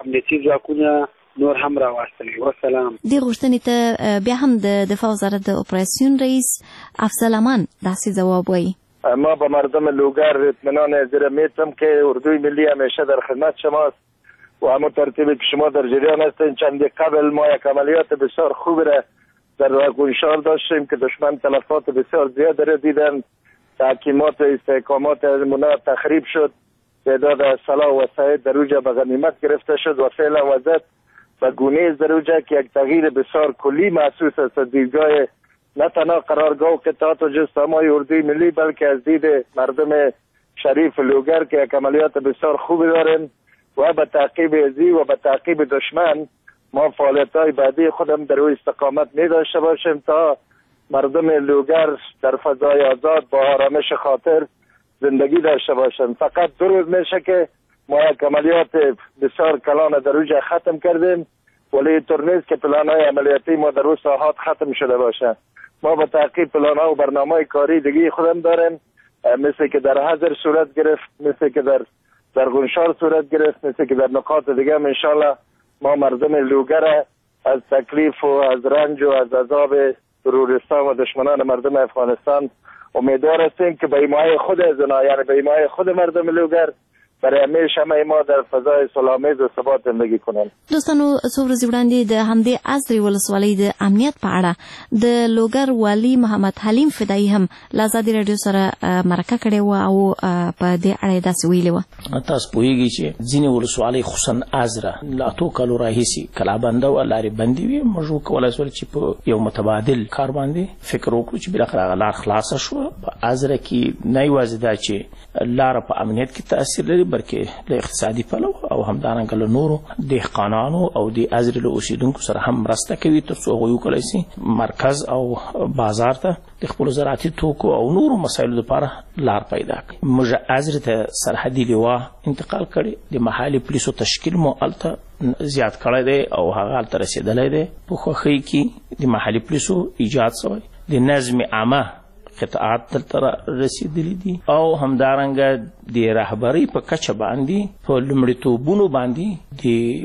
امنیتي ځواکونه نور هم راوستلي. والسلام. دې غوښتنې ته بیا هم د دفاع وزارت د اپراسیون رئیس افضل امان داسې ځواب وایي: ما به مردم لوگر اطمینان حاضر میتم که اردوی ملی همیشه در خدمت شماست و همون ترتیبی که شما در جریان هستین. چندی قبل ما یک عملیات بسیار خوبی را در گونشار داشتیم که دشمن تلفات بسیار زیاد را دیدن. تحکیمات استحکامات منا تخریب شد. تعداد سلاح و وسایل در اوجا به غنیمت گرفته شد و فعلا وضعیت به گونه در اوجا که یک تغییر بسیار کلی محسوس است. دیدگاه نه تنها قرارگاه و قطعات و جستمای اردوی ملی بلکه از دید مردم شریف لوگر که یک عملیات بسیار خوبی دارن و به تعقیب ازی و به تعقیب دشمن ما فعالیت‌های بعدی خودم در او استقامت می داشته باشیم تا مردم لوگر در فضای آزاد با آرامش خاطر زندگی داشته باشند. فقط 2 روز میشه که ما یک عملیات بسیار کلان در اوجا ختم کردیم، ولی اینطور نیست که پلان‌های عملیاتی ما در اون ساحات ختم شده باشه. ما با تعقیب پلان‌ها و برنامه‌های کاری دیگه خودم داریم، مثل که در حضر صورت گرفت، مثل که در گونشار صورت گرفت، مثل که در نقاط دیگه هم انشالله ما مردم لوگر از تکلیف و از رنج و از عذاب تروریستان و دشمنان مردم افغانستان امیدوار هستیم که به حمایت خود از اونا، یعنی به حمایت خود مردم لوگر، برای همیشه ما در فضای صلح‌آمیز و ثبات زندگی کنیم. دوستانو، څو ورځې وړاندې د همدې عصري ولسوالۍ د امنیت په اړه د لوګر والي محمد حلیم فدایي هم له ازادي راډیو سره مرکه کړې وه او په دې اړه یې داسې ویلي وه: تاسو پوهېږئ چې ځینې ولسوالۍ خصوصا ازره له 8 کالو راهیسې کلابنده وه، لارې بندې وې. موږ وکولی شول چې په یو متبادل کار باندې فکر وکړو چې بالاخره هغه لار خلاصه شوه. په ازره کې نه یوازې دا چې لاره په امنیت کې تاثیر لري، بلکې له اقتصادي پلوه او همدارنګه له نورو دهقانانو او د ازرې له اوسېدونکو سره هم مرسته کوي تر څو هغوی وکولی شي مرکز او بازار ته د خپلو زراعتي توکو او نورو مسایلو لپاره لار پیدا کړي. موږ ازرې ته سرحدي لوا انتقال کړی، د محلي پولیسو تشکیل مو هلته زیات کړی دی او هغه هلته رسېدلی دی. په خوښۍ کې د محلي پولیسو ایجاد شوی، د نظم عامه قطعات دلته رسیدلی دي او همدارنګه د رهبرۍ په کچه باندې په لومړیتوبونو باندې د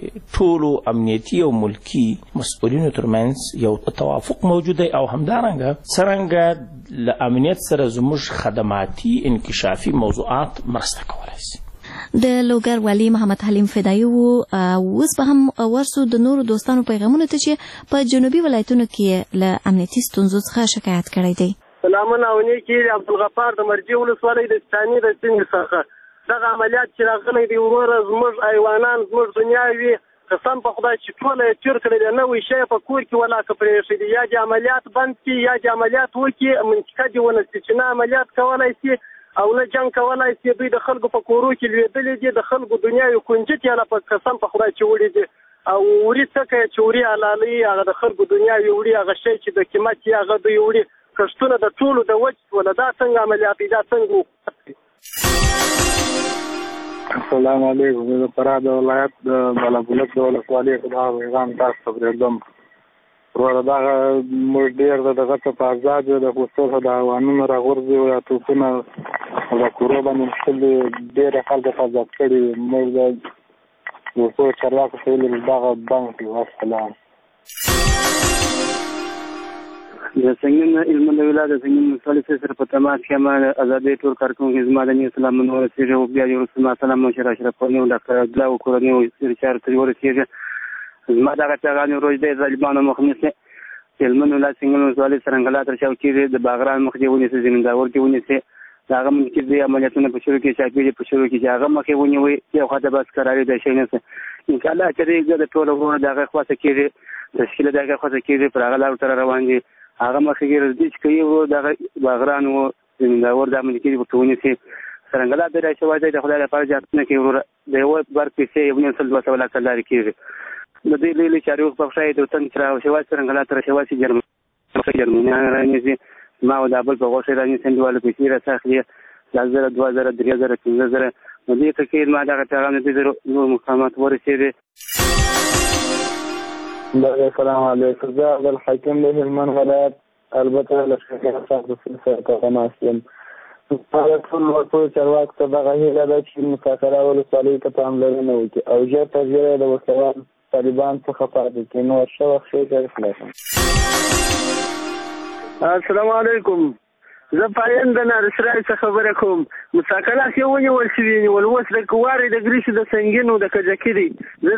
ټولو امنیتي او ملکي مسؤلینو ترمنځ یو توافق موجود دی او همدارنګه څرنګه له امنیت سره زموږ خدماتي انکشافي موضوعات مرسته کولی شي. د لوګر والي محمد حلیم فدایي وو. اوس به هم ورسو د نورو دوستانو پیغامونو ته چې په جنوبي ولایتونو کې له امنیتي ستونزو څخه شکایت کړی دی. سلامونه او نیکي. عبدالغفار د مرجې ولسوالۍ د ستاني د سیند څخه دغه عملیات چې راغلی دی وروره زموږ حیوانان زموږ دنیاوي قسم په خدای چې ټوله یې تیر کړی دی، نوی شی په کور کې ولاکه پرېښی دی. یا دې عملیات بند کړي یا دې عملیات وکړي، منطقه دې ونه شي چې نه عملیات کولی شي او نه جنګ کولی شي. دوی د خلکو په کورو کې لوېدلي دي، د خلکو دنیاوي کنجت یې په قسم په خدای چې وړي دي او وړي څه کوي چې وړي حلالوي، هغه د خلکو دنیاوي وړي، هغه شی چې د قیمت یې هغه دوی وړي. کښتونه د ټولو د وچ ولا دا څنګه عملیات دي، دا څنګه؟ السلام علیکم. زه د فراه د ولایت د بالابلک د ولسوالۍ دا پیغام تاسو ته پرېږدم. وروره دغه موږ ډېر دغه ته په ازاد یو د خصوصا د حیوانونو راغورځي او یا توپونه د کورو باندې مشکل ډېر خلک په ازاد کړي. موږ د دوستو چارواکو ته ویلي دغه بند کړي. والسلام. د سنګین علم د ولایت د سنګین ولسوالۍ سره په تماس کې ما ازادي ټول کارکونکو زما د نیو سلامونه ورسېږي او بیا یو رسول سلام مشر اشرف قانوني او ډاکټر عبدالله او کورنۍ سرچار تر ورسېږي. زما دغه چاغانو روز د ظالمانو مخنیسه علم د ولایت سنګین ولسوالۍ سرنګلا تر شاو کې د باغران مخ دی ونیسه زمینداور کې ونیسه داغه مونږ کې د عملیاتونو په شروع کې چاپېږي په شروع کې هغه مخې ونیوي یو خاطر بس قرارې د شي نه ان شاء الله چې د ټول ورو دغه خاصه کې تشکیل دغه خاصه کې پر هغه لار تر روان دي. هغه مخکې ردی چې کوي ورو دغه باغران او زمینداور د عملیات کې په تونی سي سرنګلا د راشي وایي د خدای لپاره ځاتنه کې ورو د یو بر پیسې یو نه سل 200 لک لري کېږي. د دې لیلې چارو په شای د تن تر او شوای سرنګلا تر شوای چې جرمني راځي ما او د ابل په غوښه راځي سندواله پیسې راځي 1000 2000 3000 15000 نو دې ته کې ما دغه پیغام دې نور مقامات ورسېږي. السلام علیکم. زه عبدالحکیم د هلمند ولایت البته له شکایت څخه د تماس یم. ټول ورته چارواکو ته دغه هیله ده چې مساکره ولسوالۍ ته پاملرنه وکړي او ژر تر ژره د ورته طالبان څخه پاتې کړي. نو ښه وخت ښه خلاصم. السلام علیکم. زه پایند د نارسرای څخه خبره کوم. مساکله کې ونیول شوي نیول اوس د کوارې د ګریسو د سنګینو د کجکي دي. زه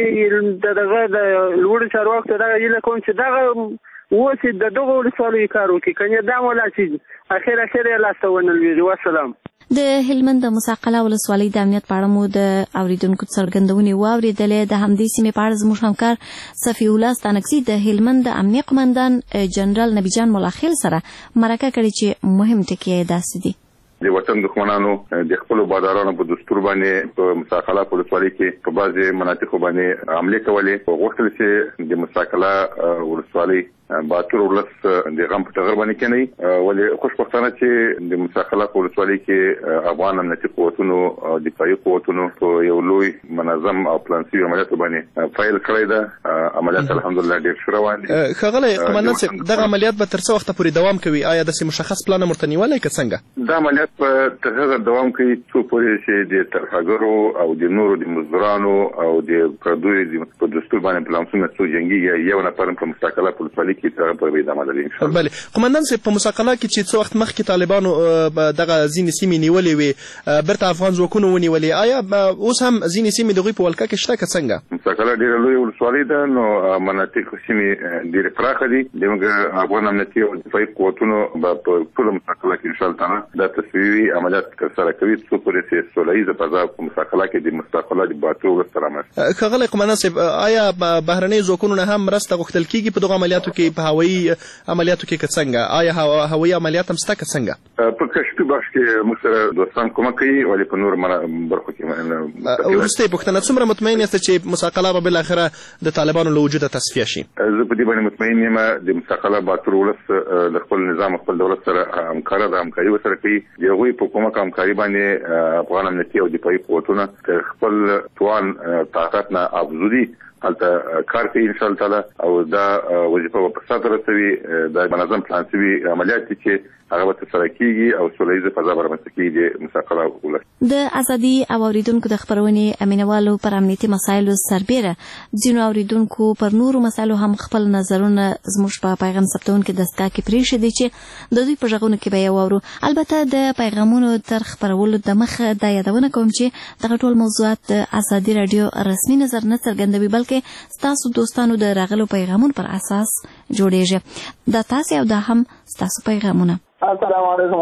دغه د لوړو چارواکو ته دغه هیله کوم چې دغه اوس د دغه ولسوالیو کار وکړي، کنې دا ولا چې اخر یې لاسته ونه لوېږي. والسلام. د هلمند د مساقله ولسوالۍ د امنیت په اړه مو د اوریدونکو څرګندونې واورېدلې. د همدې سیمې په اړه زموږ همکار صفي الله ستانکزي د هلمند د امنیه قمندان جنرال نبي جان ملاخیل سره مرکه کړې چې مهم ټکي یې داسې دي. د وطن دښمنانو د خپل بادارانو په دستور باندې په مساقله ولسوالۍ کې په بعضې مناطقو باندې حملې کولې. غوښتل چې د مساقله ولسوالۍ باتور ولس د غم په ټغر باندې کېنی، ولې خوشبختانه چې د مساقله ولسوالۍ کې افغان امنیتي قوتونو او دفاعي قوتونو په یو لوی منظم او پلانسي عملیاتو باندې فایل کړی ده. عملیات الحمدلله ډېر ښه روان دي. ښاغلی قمندان صاحب، دغه عملیات به تر څه وخته پورې دوام کوي؟ آیا داسې مشخص پلان ورته نیولی که څنګه؟ دا عملیات په تر هغه دوام کوي څو پورې چې د ترهګرو او د نورو د مزدورانو او د پردیو په دستور باندې پلانسونه څو جنګي یو نفر په مساقله ولسوالۍ کې تر په وېدا مدلې ان شاء الله. بله قمندان صاحب، په مساقله کې چې څو وخت مخکې طالبانو دغه ځینې سیمې نیولې وې، بیرته افغان ځواکونو ونیولې، آیا اوس هم ځینې سیمې د هغوی په ولکه کې شته که څنګه؟ مساقله ډېره لویه ولسوالۍ ده، نو مناطق سیمې ډېرې پراخه دي. زموږ افغان امنیتي او دفاعي قوتونو به په ټوله مساقله کې ان شاء الله تعالی دا تصویري عملیات ترسره کوي څو پورې چې سوله ییزه فضا په مساقله کې د مساقله د باتور ولس سره رامنځته. ښاغلی قمندان صاحب، آیا بهرنیو ځواکونو نه هم مرسته غوښتل کېږي په دغو عملیاتو کې، په هوایي عملیاتو کې که څنګه؟ آیا هوایي عملیات هم شته که څنګه؟ په کشفي بخش کې موږ سره دوستان کومک کوي، ولې په نورو برخو کې. وروستۍ پوښتنه، څومره مطمئن یاست چې مساقله به بالاخره د طالبانو له وجوده تصفیه شي؟ زه په دې باندې مطمئن یم. د مساقله باتور ولس د خپل نظام خپل دولت سره همکاره ده، همکاري ورسره کوي. د هغوی په کومک همکاري باندې افغان امنیتي او دفاعي قوتونه خپل توان طاقت نه افزودي هلته کار کوي ان شاء الله تعالی، او دا وظیفه به په سرته رسوي. دا منظم پلان شوي عملیات دي چې هغه به ترسره کېږي او سوله ییزه فضا به رامنځته کېږي د مساقله ولس. د ازادي او اوریدونکو د خپرونې مینوالو پر امنیتي مسایلو سربیره ځینو اوریدونکو پر نورو مسایلو هم خپل نظرونه زموږ په پیغام ثبتونکو دستګاه کې پرېښودي چې د دوی په غږونو کې به یې واورو. البته د پیغامونو تر خپرولو دمخه دا یادونه کوم چې دغه ټول موضوعات د ازادي راډیو رسمي نظر نه څرګندوي، بلکې ستاسو دوستانو د راغلو پیغامونو پر اساس جوړیږي. دا تاسو او دا هم ستاسو پیغامونه. السلام علیکم.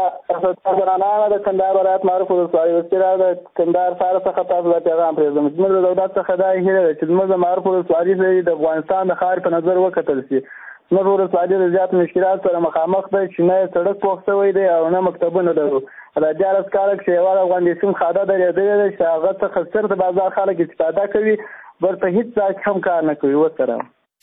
اسدالله د کندهار ولایت معروف ولسوالۍ وسیله د کندهار ښار څخه تاسو ته پیغام پرېږدم. زموږ د دولت څخه دا هیله ده چې زموږ د معروف ولسوالۍ د افغانستان د ښار په نظر وکتل شي. زموږ ولسوالۍ د زیات مشکلات سره مخامخ ده چې نه سړک پوخ شوی دی او نه مکتبونه لرو. دا 14 کاله چې یوه افغانستان خاده درېدلې ده چې هغه څخه صرف د بازار خلک استفاده کوي، ورته هېڅ ځای هم کار نه کوي. وسلام.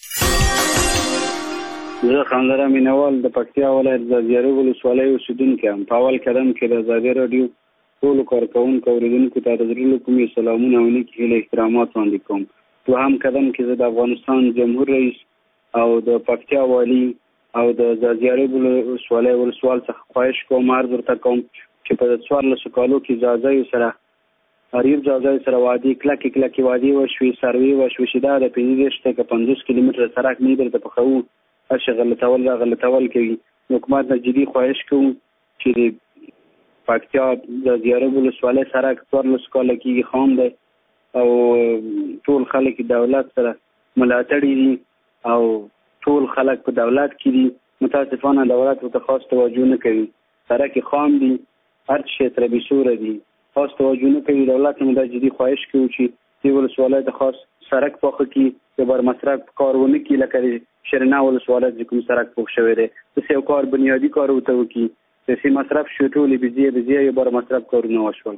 زه خاندره مینوال د پکتیا ولایت د زیارو ولسوالۍ اوسېدونکی یم. په اول قدم کې د ازادي راډیو ټولو کارکوونکو اورېدونکو ته د زړه له کومې سلامونه او نیکې هیلې احترامات وړاندې کوم. دوهم قدم کې زه د افغانستان جمهور رئیس او د پکتیا والي او د زیارو ولسوالۍ ولسوال څخه خواهش کوم، عرض ورته کوم چې په 14 کالو کې ځاځیو سره غریب ځاځیو سره وعدې کلکې وعدې وشوې، سروې وشوې چې دا د 50 کیلومتره سړک نه درته پخوو هرشي غلطول کوي. حکومت نه جدي خواهش کوم چې د پکتیا د زیارو ولسوالۍ سړک 14 کاله کېږي خام دی او ټول خلک دولت سره ملاتړي دي او ټول خلک په دولت کې دي. متاسفانه دولت ورته خاص توجه نه کوي. سړک خام دي، هر شی تر بېسوره دي، خاص توجه نه کوي. دولت هم دا جدي خواهش کوي چې دې ولسوالۍ ته خاص سړک پاخه کړي، د بر مصرف کار ونه کړي. لکه شیرینه ولسوالۍ چې کوم سړک پوخ شوی دی، داسې یو کار بنیادي کار ورته وکړي. داسې مصرف شو، ټولې بجې یو بر مصرف کارونه وشول.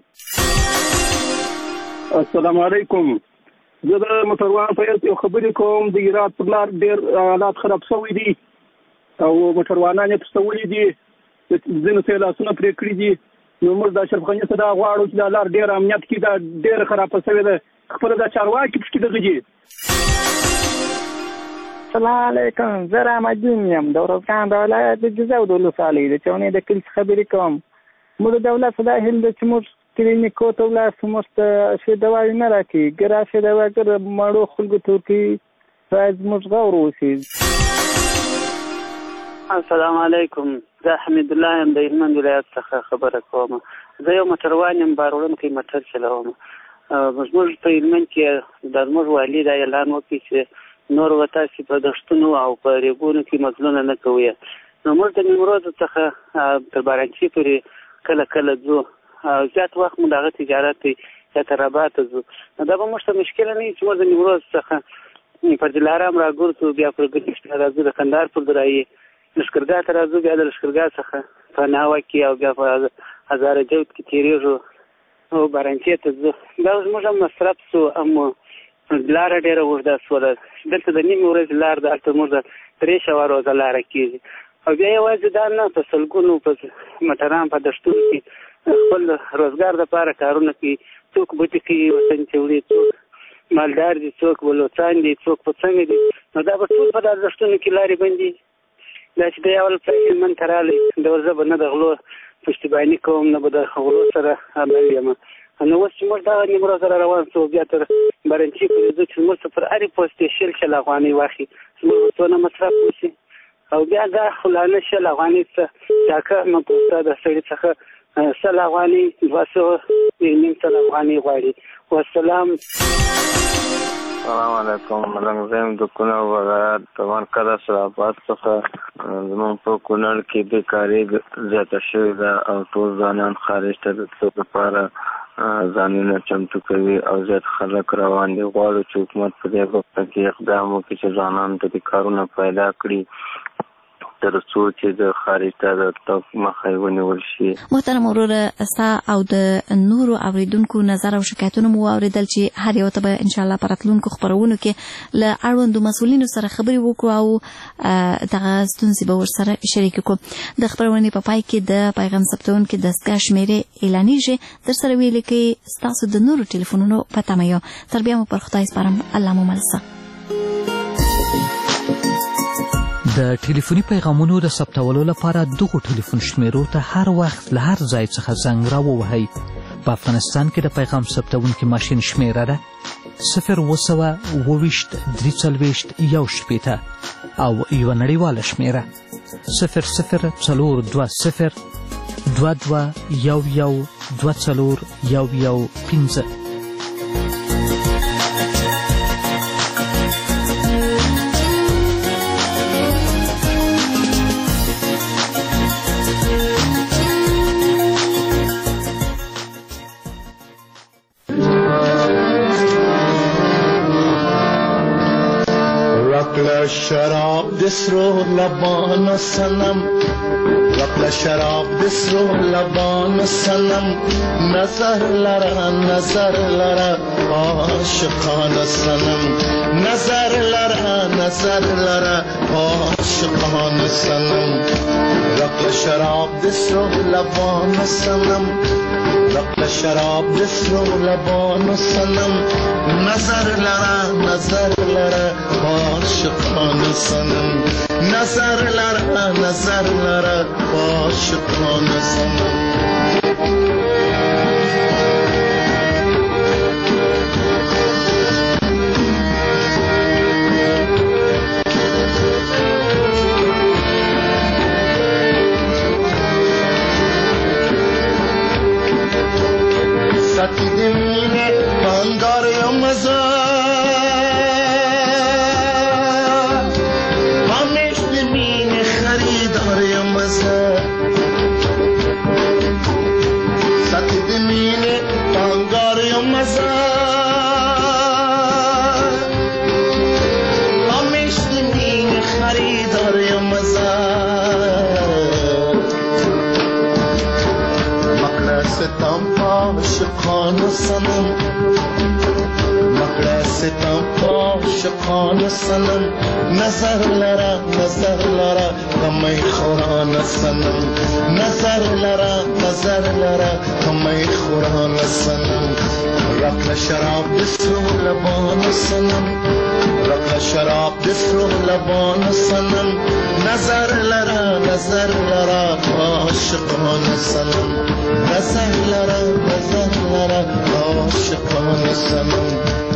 السلام علیکم. زه د موټروان په اړه یو خبرې کوم. د هرات پر لار ډېر حالات خراب شوي دي او موټروانان یې پسولي دي، ځینو ته یې لاسونه پرې کړي دي. نو موږ د اشرف غني ته دا غواړو چې دا لار ډېر امنیت کې دا ډېره خرابه شوې ده. خپله دا چارواکي پکې دغه دي. السلام علیکم. زه رحمدین یم د ورځګان د ولایت د جوزه ولسوالۍ د چونې د کلي خبرې کوم. موږ د دولت دا هیله ده چې موږ کلینیکو ته ولاړ شو، موږ ته ښې دواوې نه راکوي، که راشي دواګر مړو خلکو ته ورکوي، باید زموږ غور وشي. السلام علیکم، زه حمید الله یم د هلمند ولایت څخه خبره کوم. زه یو موټروان یم، بار وړونکی موټر چلوم. زموږ په هلمند کې د زموږ والي دا اعلان وکړي چې نور به تاسې په دښتونو او په ریګونو کې مزلونه نه کوئ. نو موږ د نیمروز څخه تر بارانچي پورې کله کله ځو، زیات وخت مو د هغه تجارت دی یا تر رباط ځو. نو دا به موږ ته مشکله نه وي چې موږ د نیمروز څخه پر دلارام راګرځو، بیا پر ګرشته راځو، د کندهار پر درایي لښکرګاه ته راځو، بیا د لښکرګاه څخه په ناوه کې او بیا په هزاره جوت کې تېرېږو او بارانچي ته ځو. دا زموږ هم مصرف سو، هم لاره ډېره اوږده سوله. دلته د نیمې ورځې لار ده، هلته موږ د 3 شوه روزه لاره کېږي. او بیا یوازې دا نه، په سلګونو په موټران په دښتونو کې خپل روزګار دپاره کارونه کوي. څوک بوټي کوي، وطن چوړي، څوک مالدار دي، څوک بلوڅان دي، څوک پڅنګ دي. نو دا به ټول په دا دښتونو کې لارې بندي. دا چې دی اول په هلمند ته راغلی، د ورځه به نه د غلو پشتیباني کوم، نه به د غلو سره عمل یم. نو اوس چې موږ دغه نیمروز را روان سو، بیا تر بارانچي پورې ځو چې موږ څه پر هرې پوستې 100 افغانۍ واخلي، زموږ به څونه مصرف وشي. او بیا دا خلانه 100 افغانۍ څه ټاکه مپوسته د سړي څخه 100 افغانۍ 200 افغانۍ غواړي. والسلام. السلام علیکم. ملنګ زیم د کونړ ولایت د مرکز اسلامآباد څخه. زموږ په کونړ کې بیکاري زیاته شوې ده او ټول ځوانان خارج ته د تلو لپاره ځانونه چمتو کوي او زیات خلک روان دي. غواړو چې حکومت په دې باره کې اقدام وکړي چې ځوانانو ته د کارونه پیدا کړي تر څو چې د خارج ته د تګ مخه ونیول شي. محترم وروره، ستا او د نورو اوریدونکو نظر او شکایتونه مو واورېدل چې هر یو ته به انشاءالله په راتلونکو خپرونو کې له اړوندو مسؤلینو سره خبرې وکړو او دغه ستونزې به ورسره شریکې کړو. د خپرونې په پای کې د پیغام ثبتونکي دستګاه شمېرې اعلانیږي، در سره ویلې کې ستاسو د نورو ټلیفونونو په تمه یو. تر بیا مو پر خدای سپارم. الله مو مل شه. د ټلیفوني پیغامونو د ثبتولو لپاره دغو ټلیفون شمیرو ته هر وخت له هر ځای څخه زنګ راووهئ. په افغانستان کې د پیغام ثبتونکي ماشین شمیره ده 020 23 1 او یوه نړیواله شمیره 00 22 11 24 شراب دسرو لبان سنم، رقل شراب دسرو لبان سنم، نظر لرا عاشقان سنم، نظر لرا عاشقان سنم، رقل شراب دسرو لبان سنم، رقل شراب دسرو لبان سنم، نظر لرا عاشقان سنم، نظر لرا عاشقان سنم. ستی دمینه بانگار یا مزا همیش دمینه خریدار یا مزا ستی دمینه بانگار یا مزا همیش دمینه خریدار یا مزا مقلستم عاشقان سنم، مقلستم عاشقان سنم، نظر لرا کمی خوران سنم، نظر لرا کمی خوران سنم، رقل شراب دسرو لبان سنم، رقل شراب بفروغ لبان سنم نظر لرا عاشقان سنم نظر لرا عاشقان سنم